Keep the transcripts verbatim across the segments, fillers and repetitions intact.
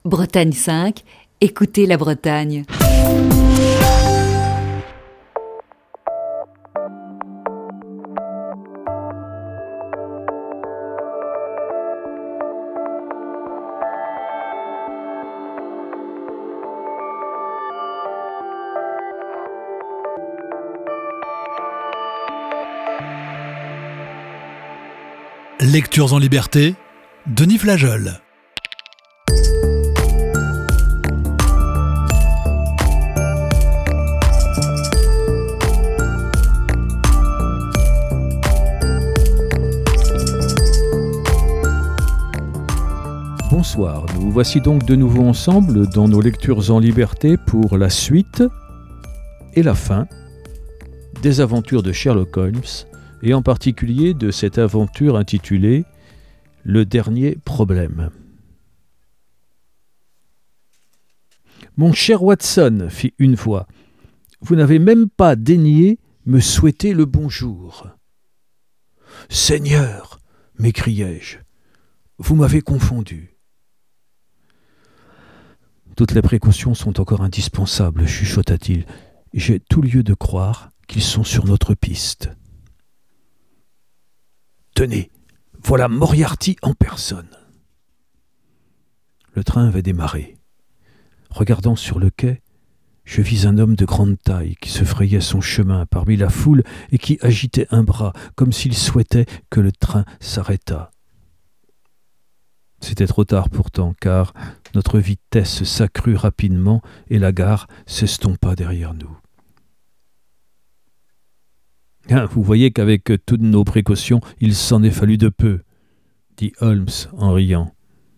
Bretagne cinq, écoutez la Bretagne. Lectures en liberté, Denis Flageol. Bonsoir, nous voici donc de nouveau ensemble dans nos lectures en liberté pour la suite et la fin des aventures de Sherlock Holmes, et en particulier de cette aventure intitulée « Le dernier problème ». « Mon cher Watson, fit une voix, vous n'avez même pas daigné me souhaiter le bonjour. »« Seigneur, m'écriai-je, vous m'avez confondu. » « Toutes les précautions sont encore indispensables, chuchota-t-il. J'ai tout lieu de croire qu'ils sont sur notre piste. » Tenez, voilà Moriarty en personne. Le train avait démarré. Regardant sur le quai, je vis un homme de grande taille qui se frayait son chemin parmi la foule et qui agitait un bras comme s'il souhaitait que le train s'arrêtât. C'était trop tard pourtant, car notre vitesse s'accrut rapidement et la gare s'estompa derrière nous. Ah, vous voyez qu'avec toutes nos précautions, il s'en est fallu de peu, dit Holmes en riant.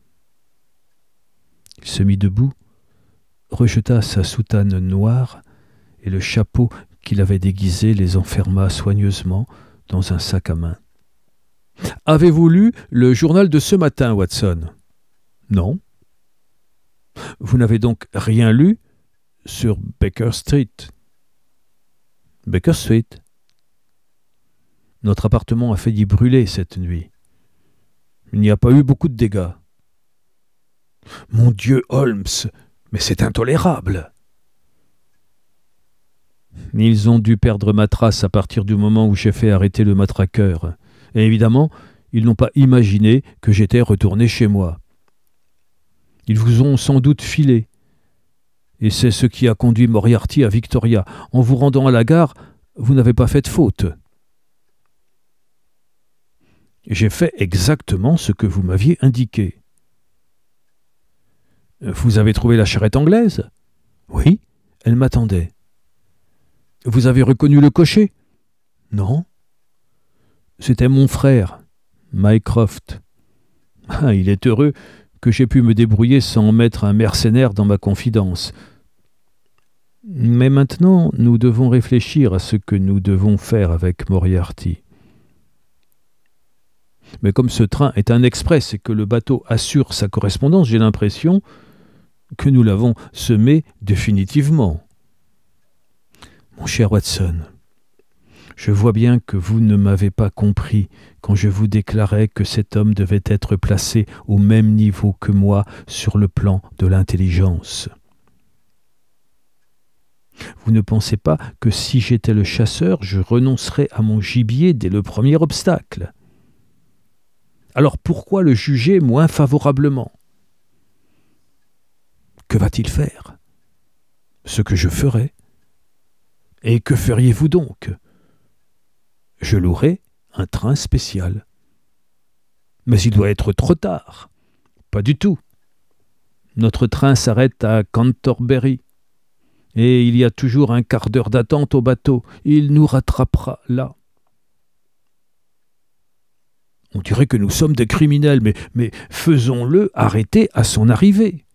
Il se mit debout, rejeta sa soutane noire et le chapeau qu'il avait déguisé les enferma soigneusement dans un sac à main. « Avez-vous lu le journal de ce matin, Watson ?»« Non. »« Vous n'avez donc rien lu sur Baker Street ?»« Baker Street. Notre appartement a failli brûler cette nuit. Il n'y a pas eu beaucoup de dégâts. »« Mon Dieu, Holmes, mais c'est intolérable !»« Ils ont dû perdre ma trace à partir du moment où j'ai fait arrêter le matraqueur. Et évidemment, ils n'ont pas imaginé que j'étais retourné chez moi. Ils vous ont sans doute filé. Et c'est ce qui a conduit Moriarty à Victoria. En vous rendant à la gare, vous n'avez pas fait de faute. J'ai fait exactement ce que vous m'aviez indiqué. Vous avez trouvé la charrette anglaise ? Oui, elle m'attendait. Vous avez reconnu le cocher ? Non. C'était mon frère, Mycroft. Ah, il est heureux que j'ai pu me débrouiller sans mettre un mercenaire dans ma confidence. Mais maintenant, nous devons réfléchir à ce que nous devons faire avec Moriarty. Mais comme ce train est un express et que le bateau assure sa correspondance, j'ai l'impression que nous l'avons semé définitivement. Mon cher Watson, je vois bien que vous ne m'avez pas compris quand je vous déclarais que cet homme devait être placé au même niveau que moi sur le plan de l'intelligence. Vous ne pensez pas que si j'étais le chasseur, je renoncerais à mon gibier dès le premier obstacle ? Alors pourquoi le juger moins favorablement ? Que va-t-il faire ? Ce que je ferai. Et que feriez-vous donc ? Je louerai un train spécial. Mais il doit être trop tard. Pas du tout. Notre train s'arrête à Canterbury. Et il y a toujours un quart d'heure d'attente au bateau. Il nous rattrapera là. On dirait que nous sommes des criminels, mais, mais faisons-le arrêter à son arrivée.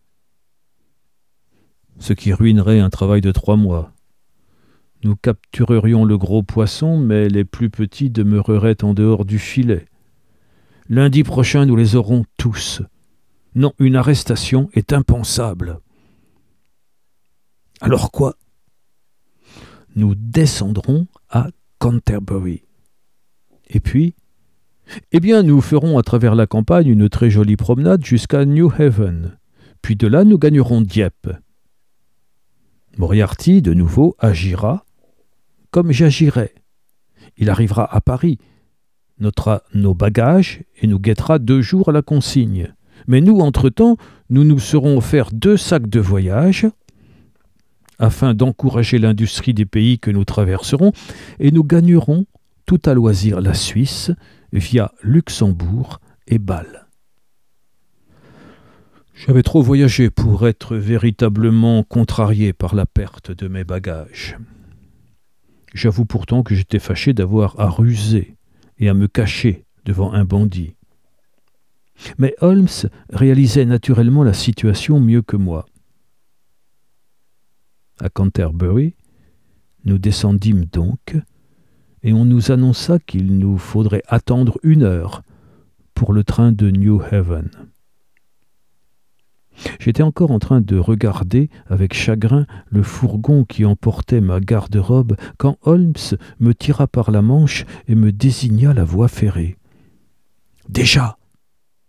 Ce qui ruinerait un travail de trois mois. Nous capturerions le gros poisson, mais les plus petits demeureraient en dehors du filet. Lundi prochain, nous les aurons tous. Non, une arrestation est impensable. Alors quoi ? Nous descendrons à Canterbury. Et puis, eh bien, nous ferons à travers la campagne une très jolie promenade jusqu'à New Haven. puis de là nous gagnerons Dieppe. Moriarty, de nouveau, agira comme j'agirai. Il arrivera à Paris, notera nos bagages et nous guettera deux jours à la consigne. Mais nous, entre-temps, nous nous serons offerts deux sacs de voyage afin d'encourager l'industrie des pays que nous traverserons, et nous gagnerons tout à loisir la Suisse via Luxembourg et Bâle. J'avais trop voyagé pour être véritablement contrarié par la perte de mes bagages. J'avoue pourtant que j'étais fâché d'avoir à ruser et à me cacher devant un bandit. Mais Holmes réalisait naturellement la situation mieux que moi. À Canterbury, nous descendîmes donc, et on nous annonça qu'il nous faudrait attendre une heure pour le train de New Haven. J'étais encore en train de regarder avec chagrin le fourgon qui emportait ma garde-robe quand Holmes me tira par la manche et me désigna la voie ferrée. « Déjà ! Regardez !»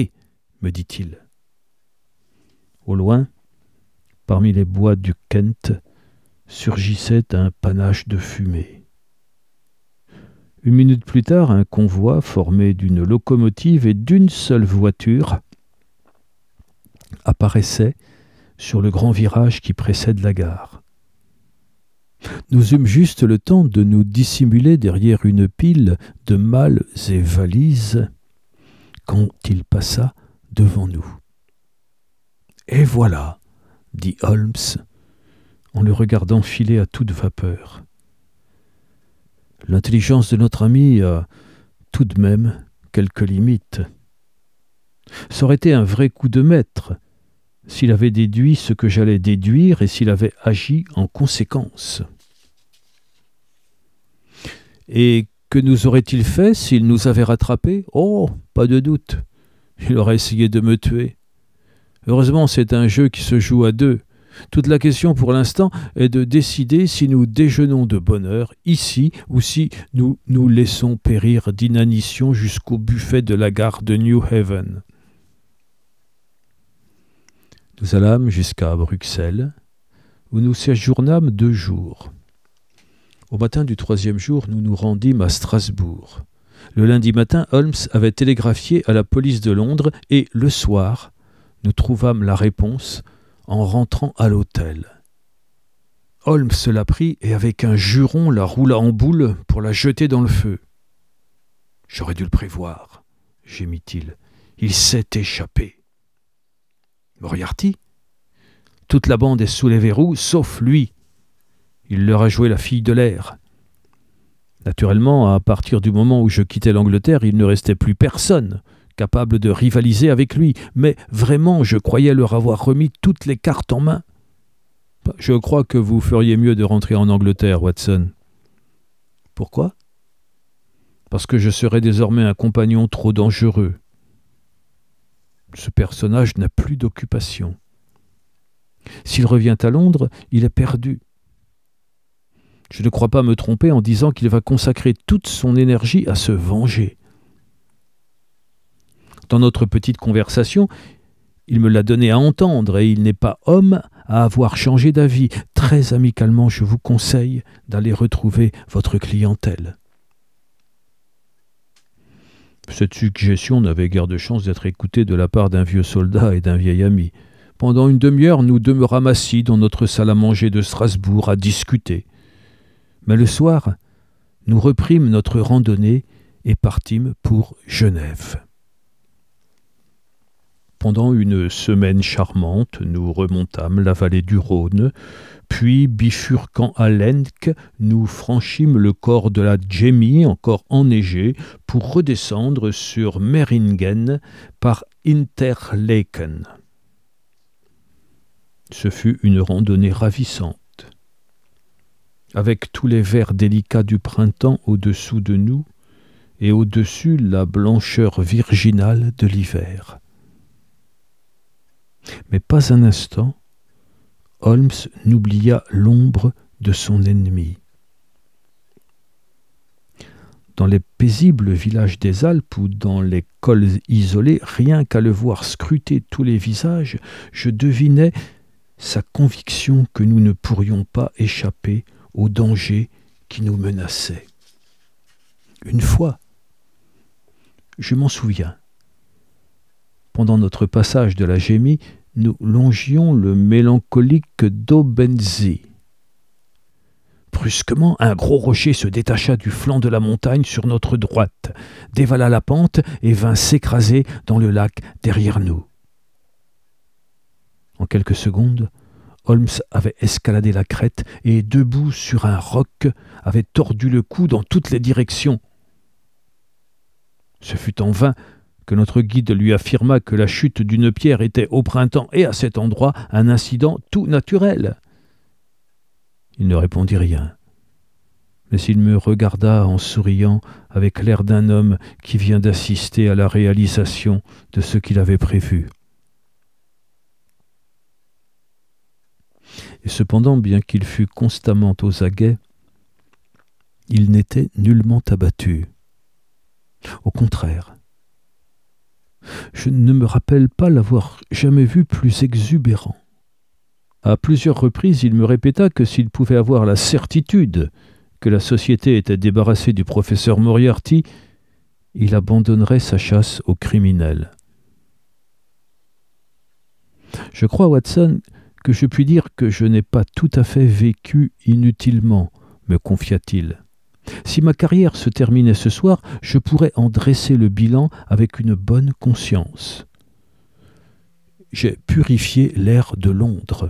me dit-il. Au loin, parmi les bois du Kent, surgissait un panache de fumée. Une minute plus tard, un convoi formé d'une locomotive et d'une seule voiture apparaissait sur le grand virage qui précède la gare. Nous eûmes juste le temps de nous dissimuler derrière une pile de malles et valises quand il passa devant nous. « Et voilà !» dit Holmes, en le regardant filer à toute vapeur. L'intelligence de notre ami a tout de même quelques limites. Ça aurait été un vrai coup de maître s'il avait déduit ce que j'allais déduire et s'il avait agi en conséquence. Et que nous aurait-il fait s'il nous avait rattrapés ? Oh, pas de doute. Il aurait essayé de me tuer. Heureusement, c'est un jeu qui se joue à deux. Toute la question pour l'instant est de décider si nous déjeunons de bonne heure ici ou si nous nous laissons périr d'inanition jusqu'au buffet de la gare de New Haven. Nous allâmes jusqu'à Bruxelles, où nous séjournâmes deux jours. Au matin du troisième jour, nous nous rendîmes à Strasbourg. Le lundi matin, Holmes avait télégraphié à la police de Londres et, le soir, nous trouvâmes la réponse en rentrant à l'hôtel. Holmes la prit et avec un juron la roula en boule pour la jeter dans le feu. « J'aurais dû le prévoir, » gémit-il. « Il s'est échappé. » Moriarty ? Toute la bande est sous les verrous, sauf lui. Il leur a joué la fille de l'air. Naturellement, à partir du moment où je quittais l'Angleterre, il ne restait plus personne capable de rivaliser avec lui, mais vraiment, je croyais leur avoir remis toutes les cartes en main. Je crois que vous feriez mieux de rentrer en Angleterre, Watson. Pourquoi ? Parce que je serais désormais un compagnon trop dangereux. Ce personnage n'a plus d'occupation. S'il revient à Londres, il est perdu. Je ne crois pas me tromper en disant qu'il va consacrer toute son énergie à se venger. Dans notre petite conversation, il me l'a donné à entendre et il n'est pas homme à avoir changé d'avis. Très amicalement, je vous conseille d'aller retrouver votre clientèle. Cette suggestion n'avait guère de chance d'être écoutée de la part d'un vieux soldat et d'un vieil ami. Pendant une demi-heure, nous demeurâmes assis dans notre salle à manger de Strasbourg à discuter. Mais le soir, nous reprîmes notre randonnée et partîmes pour Genève. Pendant une semaine charmante, nous remontâmes la vallée du Rhône, puis, bifurquant à Lenck, nous franchîmes le corps de la Gemmi, encore enneigé, pour redescendre sur Meiringen par Interlaken. Ce fut une randonnée ravissante. Avec tous les verts délicats du printemps au-dessous de nous, et au-dessus la blancheur virginale de l'hiver. Mais pas un instant, Holmes n'oublia l'ombre de son ennemi. Dans les paisibles villages des Alpes ou dans les cols isolés, rien qu'à le voir scruter tous les visages, je devinais sa conviction que nous ne pourrions pas échapper au danger qui nous menaçait. Une fois, je m'en souviens, pendant notre passage de la Gémie, nous longions le mélancolique Dobenzee. Brusquement, un gros rocher se détacha du flanc de la montagne sur notre droite, dévala la pente et vint s'écraser dans le lac derrière nous. En quelques secondes, Holmes avait escaladé la crête et, debout sur un roc, avait tordu le cou dans toutes les directions. Ce fut en vain que notre guide lui affirma que la chute d'une pierre était au printemps et à cet endroit un incident tout naturel. Il ne répondit rien, mais il me regarda en souriant avec l'air d'un homme qui vient d'assister à la réalisation de ce qu'il avait prévu. Et cependant, bien qu'il fût constamment aux aguets, il n'était nullement abattu. Au contraire, je ne me rappelle pas l'avoir jamais vu plus exubérant. À plusieurs reprises, il me répéta que s'il pouvait avoir la certitude que la société était débarrassée du professeur Moriarty, il abandonnerait sa chasse aux criminels. Je crois, Watson, que je puis dire que je n'ai pas tout à fait vécu inutilement, me confia-t-il. Si ma carrière se terminait ce soir, je pourrais en dresser le bilan avec une bonne conscience. J'ai purifié l'air de Londres.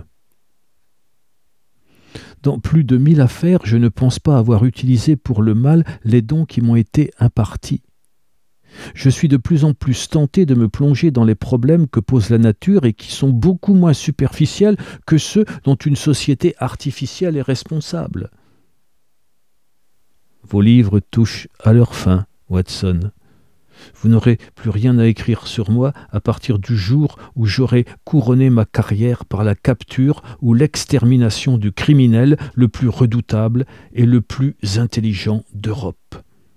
Dans plus de mille affaires, je ne pense pas avoir utilisé pour le mal les dons qui m'ont été impartis. Je suis de plus en plus tenté de me plonger dans les problèmes que pose la nature et qui sont beaucoup moins superficiels que ceux dont une société artificielle est responsable. Vos livres touchent à leur fin, Watson. Vous n'aurez plus rien à écrire sur moi à partir du jour où j'aurai couronné ma carrière par la capture ou l'extermination du criminel le plus redoutable et le plus intelligent d'Europe.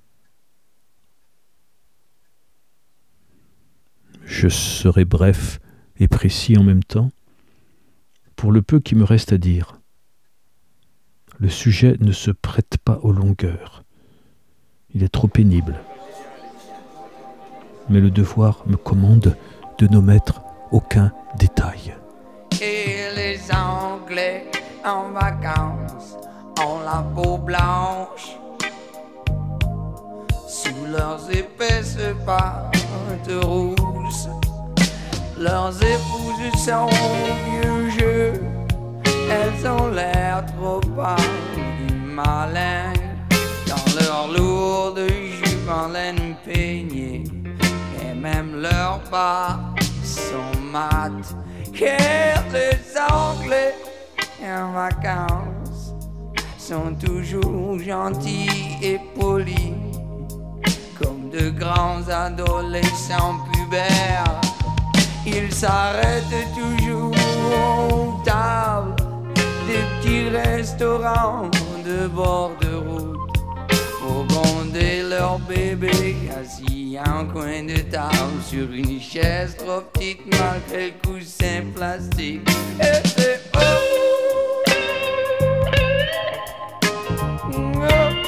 Je serai bref et précis en même temps, pour le peu qui me reste à dire. Le sujet ne se prête pas aux longueurs. Il est trop pénible. Mais le devoir me commande de n'omettre aucun détail. Et les Anglais en vacances ont la peau blanche sous leurs épaisses pattes rousses. Leurs épouses sont vieux jeux, elles ont l'air trop pâles et malins dans leurs lourdes jupes en laine peignée. Et même leurs bas sont mat, car les Anglais en vacances sont toujours gentils et polis, comme de grands adolescents pubères. Ils s'arrêtent toujours aux tables des petits restaurants de bord de route pour gronder leur bébé assis à un coin de table sur une chaise trop petite malgré le coussin plastique. Et c'est oh, oh.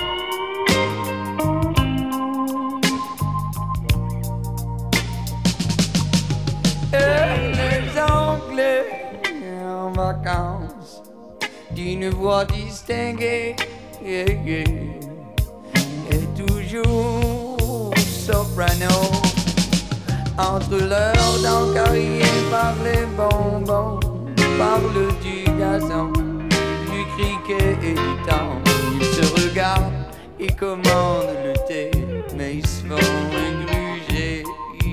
Et les Anglais en vacances d'une voix distinguée, yeah, yeah, et toujours soprano. Entre leurs dents carriées par les bonbons, parle du gazon, du criquet et du temps. Ils se regardent et commandent le thé, mais ils se font gruger.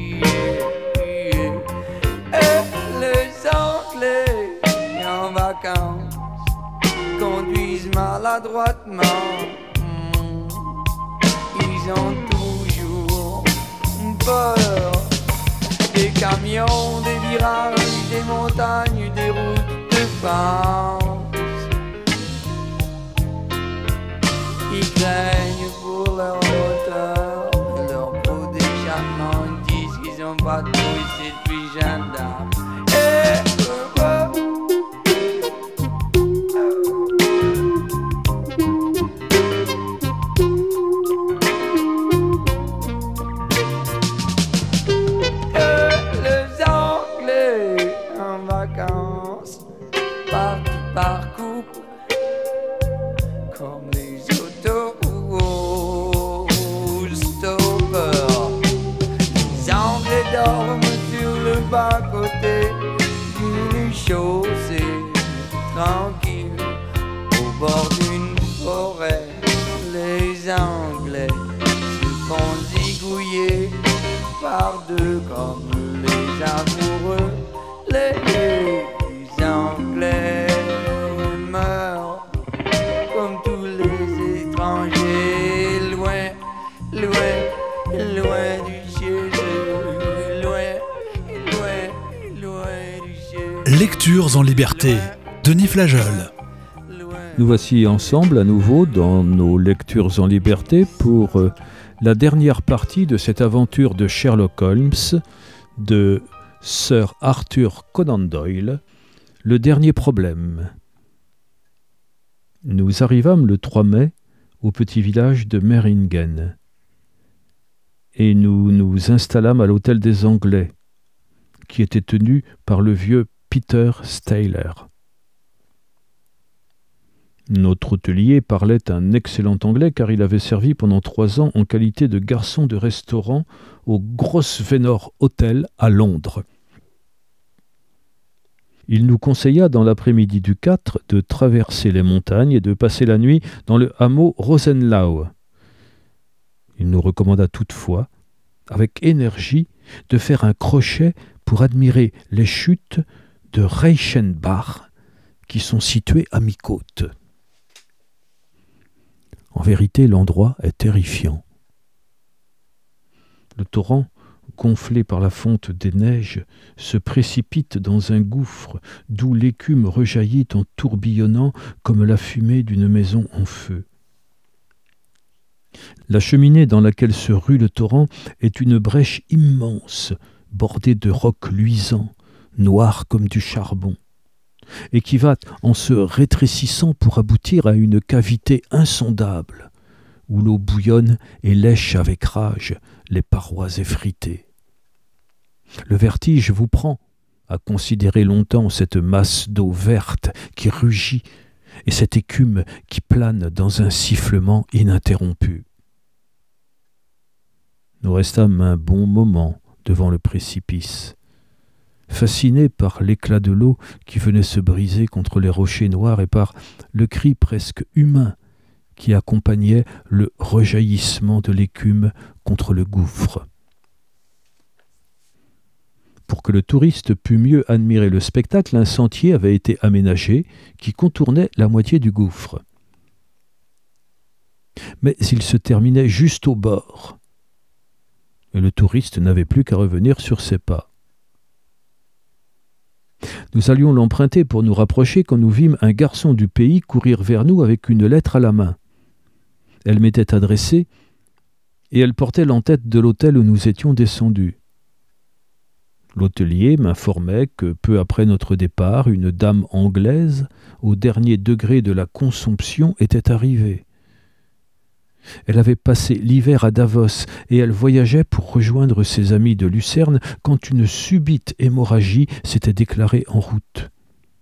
Et les Anglais en vacances conduisent maladroitement. Ils ont toujours peur des camions, des virages, des montagnes, des routes de France. Ils craignent pour leur hauteur. vacances, parti par couple, comme les auto-stoppers. Les Anglais dorment sur le bas-côté d'une chaussée, tranquille, au bord d'une forêt. Les Anglais se font zigouiller par deux comme les amoureux. Les Anglais meurent comme tous les étrangers, loin, loin, loin du chez eux, loin, loin, loin du chez eux. Lectures en liberté. Denis Flageol. Nous voici ensemble à nouveau dans nos lectures en liberté pour euh, la dernière partie de cette aventure de Sherlock Holmes de Sir Arthur Conan Doyle, le dernier problème. Nous arrivâmes le trois mai au petit village de Meiringen et nous nous installâmes à l'hôtel des Anglais qui était tenu par le vieux Peter Steyler. Notre hôtelier parlait un excellent anglais car il avait servi pendant trois ans en qualité de garçon de restaurant au Grosvenor Hotel à Londres. Il nous conseilla dans l'après-midi du quatre de traverser les montagnes et de passer la nuit dans le hameau Rosenlau. Il nous recommanda toutefois, avec énergie, de faire un crochet pour admirer les chutes de Reichenbach qui sont situées à mi-côte. En vérité, l'endroit est terrifiant. Le torrent, gonflé par la fonte des neiges, se précipite dans un gouffre d'où l'écume rejaillit en tourbillonnant comme la fumée d'une maison en feu. La cheminée dans laquelle se rue le torrent est une brèche immense, bordée de rocs luisants, noirs comme du charbon, et qui va en se rétrécissant pour aboutir à une cavité insondable, où l'eau bouillonne et lèche avec rage les parois effritées. Le vertige vous prend à considérer longtemps cette masse d'eau verte qui rugit et cette écume qui plane dans un sifflement ininterrompu. Nous restâmes un bon moment devant le précipice, fascinés par l'éclat de l'eau qui venait se briser contre les rochers noirs et par le cri presque humain qui accompagnait le rejaillissement de l'écume contre le gouffre. Pour que le touriste pût mieux admirer le spectacle, un sentier avait été aménagé qui contournait la moitié du gouffre. Mais il se terminait juste au bord, et le touriste n'avait plus qu'à revenir sur ses pas. Nous allions l'emprunter pour nous rapprocher quand nous vîmes un garçon du pays courir vers nous avec une lettre à la main. Elle m'était adressée et elle portait l'entête de l'hôtel où nous étions descendus. L'hôtelier m'informait que peu après notre départ, une dame anglaise, au dernier degré de la consomption, était arrivée. Elle avait passé l'hiver à Davos et elle voyageait pour rejoindre ses amis de Lucerne quand une subite hémorragie s'était déclarée en route.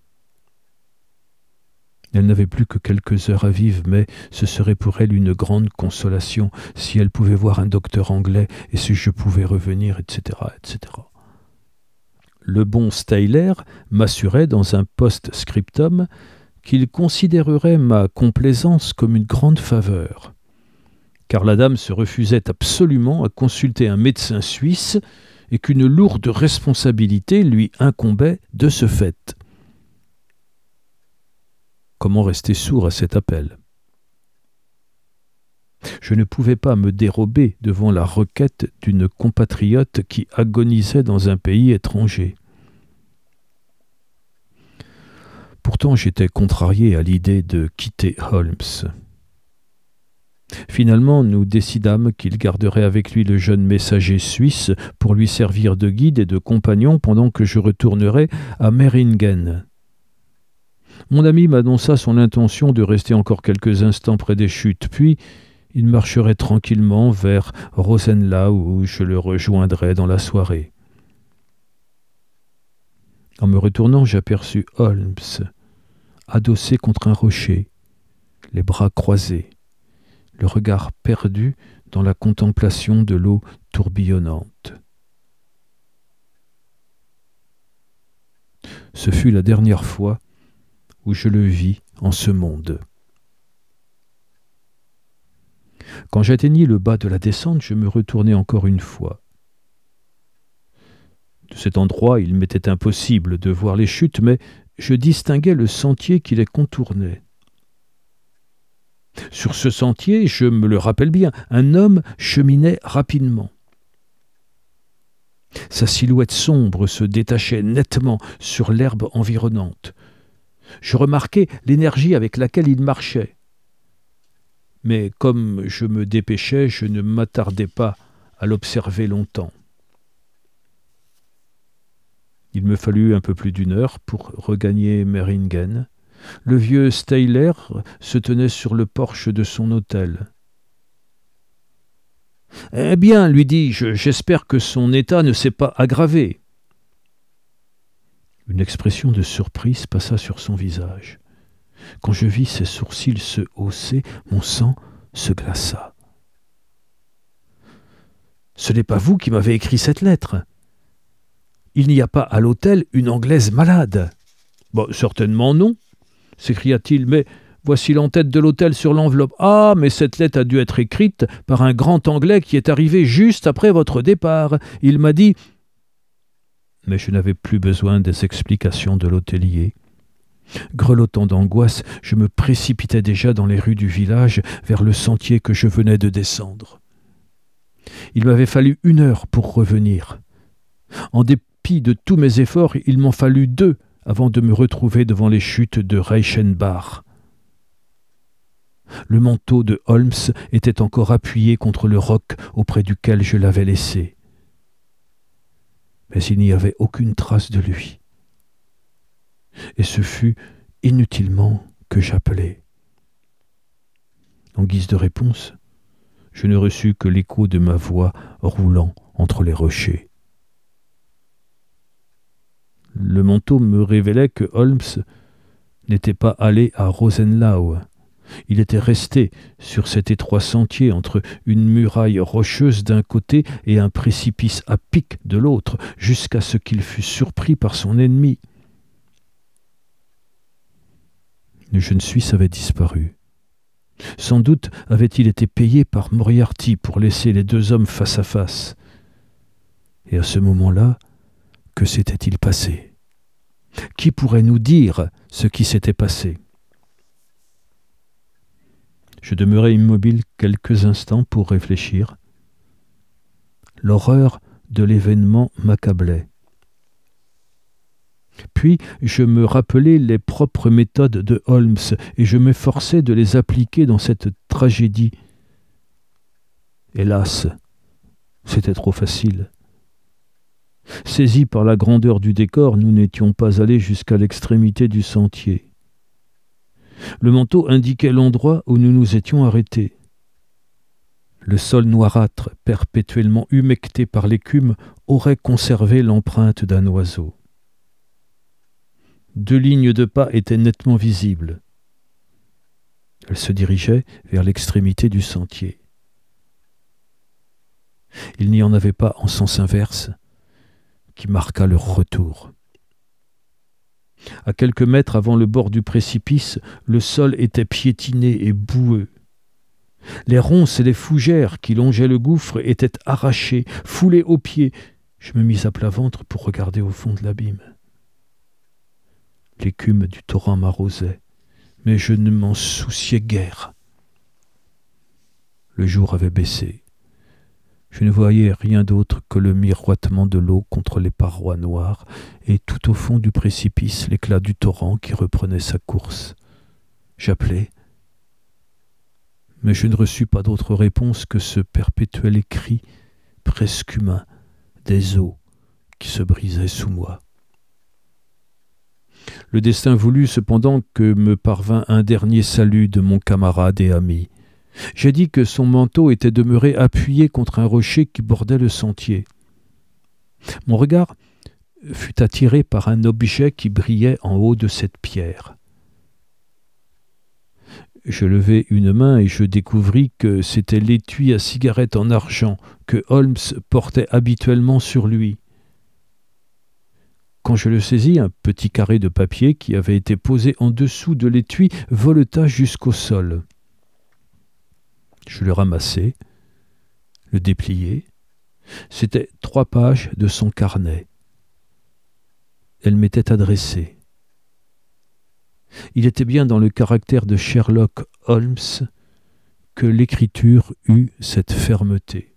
Elle n'avait plus que quelques heures à vivre, mais ce serait pour elle une grande consolation si elle pouvait voir un docteur anglais et si je pouvais revenir, et cetera, et cetera. Le bon Steyler m'assurait dans un post-scriptum qu'il considérerait ma complaisance comme une grande faveur, car la dame se refusait absolument à consulter un médecin suisse et qu'une lourde responsabilité lui incombait de ce fait. Comment rester sourd à cet appel ? Je ne pouvais pas me dérober devant la requête d'une compatriote qui agonisait dans un pays étranger. Pourtant, j'étais contrarié à l'idée de quitter Holmes. Finalement, nous décidâmes qu'il garderait avec lui le jeune messager suisse pour lui servir de guide et de compagnon pendant que je retournerais à Meiringen. Mon ami m'annonça son intention de rester encore quelques instants près des chutes, puis il marcherait tranquillement vers Rosenlau où je le rejoindrais dans la soirée. En me retournant, j'aperçus Holmes, adossé contre un rocher, les bras croisés, le regard perdu dans la contemplation de l'eau tourbillonnante. Ce fut la dernière fois où je le vis en ce monde. Quand j'atteignis le bas de la descente, je me retournai encore une fois. De cet endroit, il m'était impossible de voir les chutes, mais je distinguais le sentier qui les contournait. Sur ce sentier, je me le rappelle bien, un homme cheminait rapidement. Sa silhouette sombre se détachait nettement sur l'herbe environnante. Je remarquai l'énergie avec laquelle il marchait. Mais comme je me dépêchais, je ne m'attardai pas à l'observer longtemps. Il me fallut un peu plus d'une heure pour regagner Meiringen. Le vieux Steyler se tenait sur le porche de son hôtel. « Eh bien, lui dis-je, j'espère que son état ne s'est pas aggravé. » Une expression de surprise passa sur son visage. Quand je vis ses sourcils se hausser, mon sang se glaça. « Ce n'est pas vous qui m'avez écrit cette lettre. Il n'y a pas à l'hôtel une Anglaise malade. »« Bon, certainement non, » s'écria-t-il, « mais voici l'entête de l'hôtel sur l'enveloppe. Ah, mais cette lettre a dû être écrite par un grand Anglais qui est arrivé juste après votre départ. Il m'a dit... » Mais je n'avais plus besoin des explications de l'hôtelier. Grelottant d'angoisse, je me précipitais déjà dans les rues du village vers le sentier que je venais de descendre. Il m'avait fallu une heure pour revenir. En dépit de tous mes efforts, il m'en fallut deux avant de me retrouver devant les chutes de Reichenbach. Le manteau de Holmes était encore appuyé contre le roc auprès duquel je l'avais laissé. Mais il n'y avait aucune trace de lui. Et ce fut inutilement que j'appelai. En guise de réponse, je ne reçus que l'écho de ma voix roulant entre les rochers. Le manteau me révélait que Holmes n'était pas allé à Rosenlau. Il était resté sur cet étroit sentier entre une muraille rocheuse d'un côté et un précipice à pic de l'autre, jusqu'à ce qu'il fût surpris par son ennemi. Le jeune Suisse avait disparu. Sans doute avait-il été payé par Moriarty pour laisser les deux hommes face à face. Et à ce moment-là, que s'était-il passé ? Qui pourrait nous dire ce qui s'était passé ? Je demeurai immobile quelques instants pour réfléchir. L'horreur de l'événement m'accablait. Puis je me rappelai les propres méthodes de Holmes et je m'efforçai de les appliquer dans cette tragédie. Hélas, c'était trop facile. Saisis par la grandeur du décor, nous n'étions pas allés jusqu'à l'extrémité du sentier. Le manteau indiquait l'endroit où nous nous étions arrêtés. Le sol noirâtre, perpétuellement humecté par l'écume, aurait conservé l'empreinte d'un oiseau. Deux lignes de pas étaient nettement visibles. Elles se dirigeaient vers l'extrémité du sentier. Il n'y en avait pas en sens inverse qui marqua leur retour. À quelques mètres avant le bord du précipice, le sol était piétiné et boueux. Les ronces et les fougères qui longeaient le gouffre étaient arrachées, foulées aux pieds. Je me mis à plat ventre pour regarder au fond de l'abîme. L'écume du torrent m'arrosait, mais je ne m'en souciais guère. Le jour avait baissé. Je ne voyais rien d'autre que le miroitement de l'eau contre les parois noires et tout au fond du précipice l'éclat du torrent qui reprenait sa course. J'appelai, mais je ne reçus pas d'autre réponse que ce perpétuel écrit presque humain des eaux qui se brisaient sous moi. Le destin voulut cependant que me parvint un dernier salut de mon camarade et ami. J'ai dit que son manteau était demeuré appuyé contre un rocher qui bordait le sentier. Mon regard fut attiré par un objet qui brillait en haut de cette pierre. Je levai une main et je découvris que c'était l'étui à cigarette en argent que Holmes portait habituellement sur lui. Quand je le saisis, un petit carré de papier qui avait été posé en dessous de l'étui voleta jusqu'au sol. Je le ramassai, le dépliai. C'étaient trois pages de son carnet. Elle m'était adressée. Il était bien dans le caractère de Sherlock Holmes que l'écriture eut cette fermeté.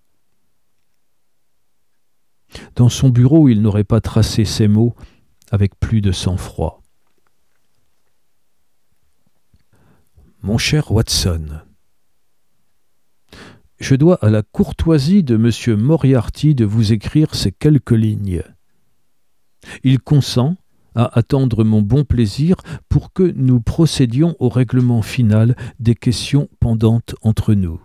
Dans son bureau, il n'aurait pas tracé ces mots avec plus de sang-froid. Mon cher Watson, je dois à la courtoisie de M. Moriarty de vous écrire ces quelques lignes. Il consent à attendre mon bon plaisir pour que nous procédions au règlement final des questions pendantes entre nous.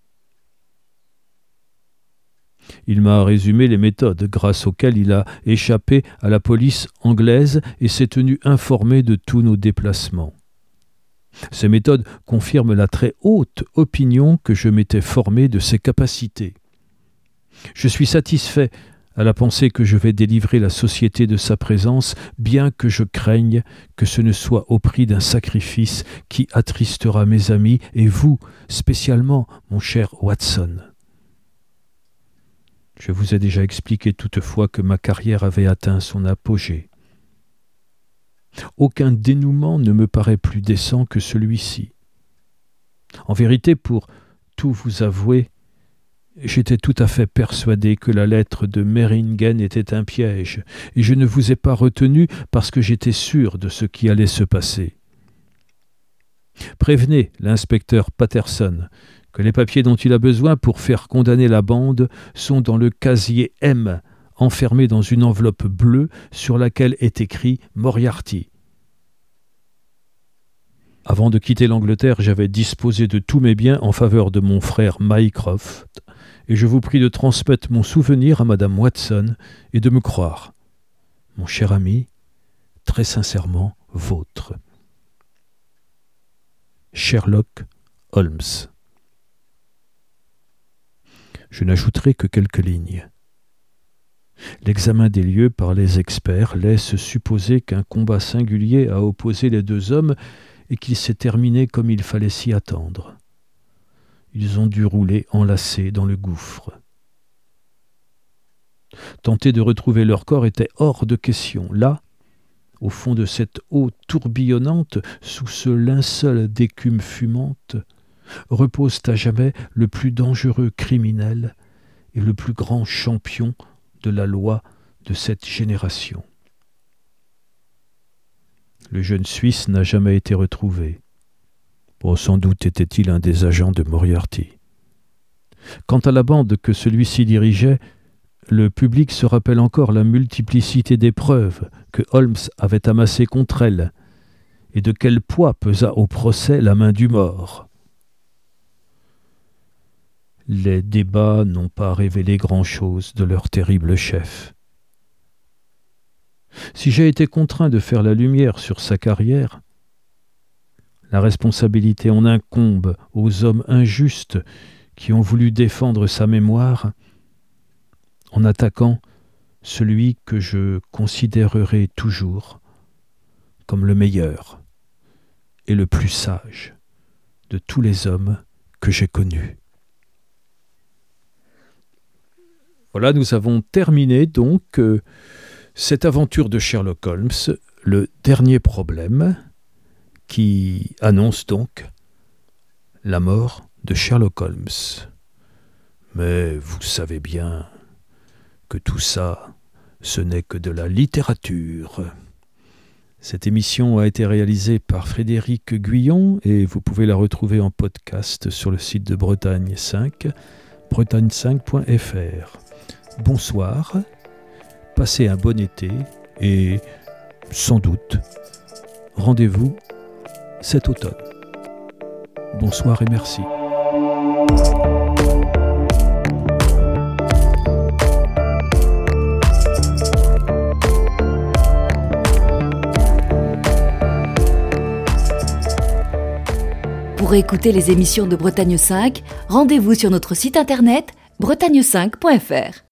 Il m'a résumé les méthodes grâce auxquelles il a échappé à la police anglaise et s'est tenu informé de tous nos déplacements. Ces méthodes confirment la très haute opinion que je m'étais formée de ses capacités. Je suis satisfait à la pensée que je vais délivrer la société de sa présence, bien que je craigne que ce ne soit au prix d'un sacrifice qui attristera mes amis et vous, spécialement, mon cher Watson. Je vous ai déjà expliqué toutefois que ma carrière avait atteint son apogée. Aucun dénouement ne me paraît plus décent que celui-ci. En vérité, pour tout vous avouer, j'étais tout à fait persuadé que la lettre de Meiringen était un piège, et je ne vous ai pas retenu parce que j'étais sûr de ce qui allait se passer. Prévenez l'inspecteur Patterson que les papiers dont il a besoin pour faire condamner la bande sont dans le casier M, enfermé dans une enveloppe bleue sur laquelle est écrit Moriarty. Avant de quitter l'Angleterre, j'avais disposé de tous mes biens en faveur de mon frère Mycroft, et je vous prie de transmettre mon souvenir à Madame Watson et de me croire, mon cher ami, très sincèrement vôtre. Sherlock Holmes. Je n'ajouterai que quelques lignes. L'examen des lieux par les experts laisse supposer qu'un combat singulier a opposé les deux hommes et qu'il s'est terminé comme il fallait s'y attendre. Ils ont dû rouler enlacés dans le gouffre. Tenter de retrouver leur corps était hors de question. Là, au fond de cette eau tourbillonnante, sous ce linceul d'écume fumante, repose à jamais le plus dangereux criminel et le plus grand champion de la loi de cette génération. Le jeune Suisse n'a jamais été retrouvé. Bon, sans doute était-il un des agents de Moriarty. Quant à la bande que celui-ci dirigeait, le public se rappelle encore la multiplicité des preuves que Holmes avait amassées contre elle, et de quel poids pesa au procès la main du mort. Les débats n'ont pas révélé grand-chose de leur terrible chef. Si j'ai été contraint de faire la lumière sur sa carrière, la responsabilité en incombe aux hommes injustes qui ont voulu défendre sa mémoire en attaquant celui que je considérerai toujours comme le meilleur et le plus sage de tous les hommes que j'ai connus. Voilà, nous avons terminé donc euh, cette aventure de Sherlock Holmes, le dernier problème, qui annonce donc la mort de Sherlock Holmes. Mais vous savez bien que tout ça, ce n'est que de la littérature. Cette émission a été réalisée par Frédéric Guyon et vous pouvez la retrouver en podcast sur le site de Bretagne cinq, bretagne cinq point f r. Bonsoir, passez un bon été et, sans doute, rendez-vous cet automne. Bonsoir et merci. Pour écouter les émissions de Bretagne cinq, rendez-vous sur notre site internet bretagne cinq point f r.